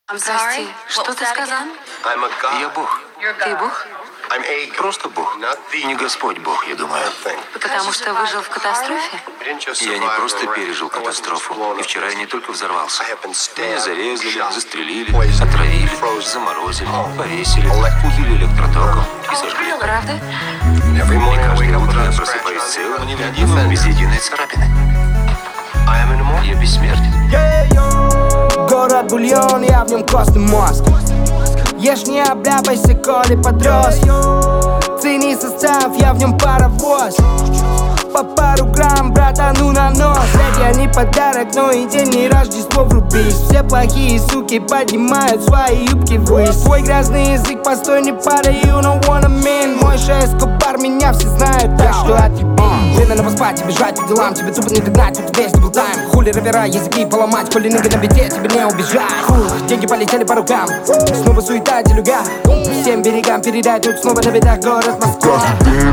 Прости, что ты сказал? Я Бог. Ты Бог? Просто Бог. Не Господь Бог, я думаю. Потому что выжил в катастрофе? Я не просто пережил катастрофу. И вчера я не только взорвался. Меня зарезали, застрелили, отравили, заморозили, повесили, убили электротоком и сожгли. Правда? И каждое утро я просыпаюсь целым, невредимым, без единой царапины. Я бессмертен. Город бульон, я в нем костный мозг. Ешь, не обляпайся, коли подрос. Цени состав, я в нем паровоз. По пару грамм, братану на нос. Это не подарок, но и день, не Рождество, врубись. Все плохие суки поднимают свои юбки ввысь. Твой грязный язык, постой, не падай, you don't wanna mean. Мой Эскобар, меня все знают, так что отъеби. Время на поспать и бежать по делам, тебе тупо не догнать, тут весь был тайм. Хули ровера, языки поломать, коли ныга на беде, тебе не убежать. Деньги полетели по рукам, снова суета, делюга. Всем берегам передай, тут снова на бедах город Москва.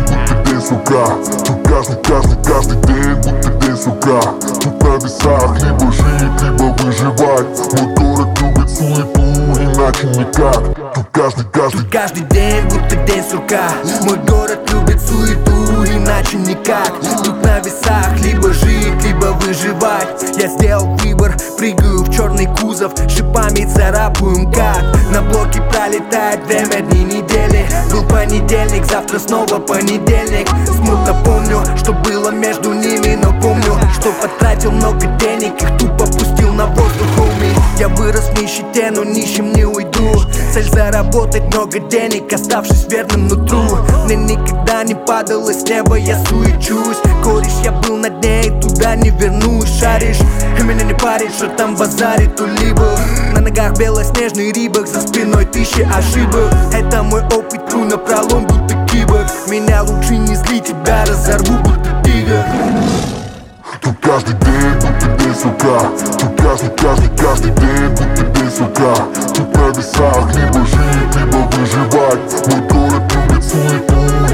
Каждый день будто день, сука. Тут на весах либо жить, либо выживать. Мой город любит суету, иначе никак. Тут каждый день будто день сурка. Мой город любит суету, иначе никак. Тут на весах либо жить, либо выживать. Я сделал выбор, прыгаю в черный кузов, шипами царапаю МКАД. На блоке пролетает время, дни, недели. Был понедельник, завтра снова понедельник. Смутно помню, что было между ними, но помню, что потратил много денег, их тупо пустил на воздух, homie. Я вырос в нищете, но нищим не уйду. Цель заработать много денег, оставшись верным нутру. Мне никогда не падало с неба, я суечусь. Кореш, я был на дне и туда не вернусь. Шаришь, и меня не парит, что там базарит улибы. На ногах белоснежный рибок, за спиной тысячи ошибок. Это мой опыт, тру на пролом, будто киборг. Меня лучше не зли, тебя разорву, будто тигр. Тут каждый день будто день, сука. Тут каждый день будто день, сука. Тут на весах либо жить, либо выживать. Мой город любит суету,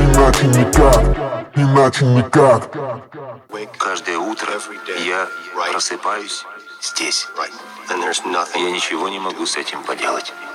иначе никак. Каждое утро я просыпаюсь здесь. Я ничего не могу с этим поделать.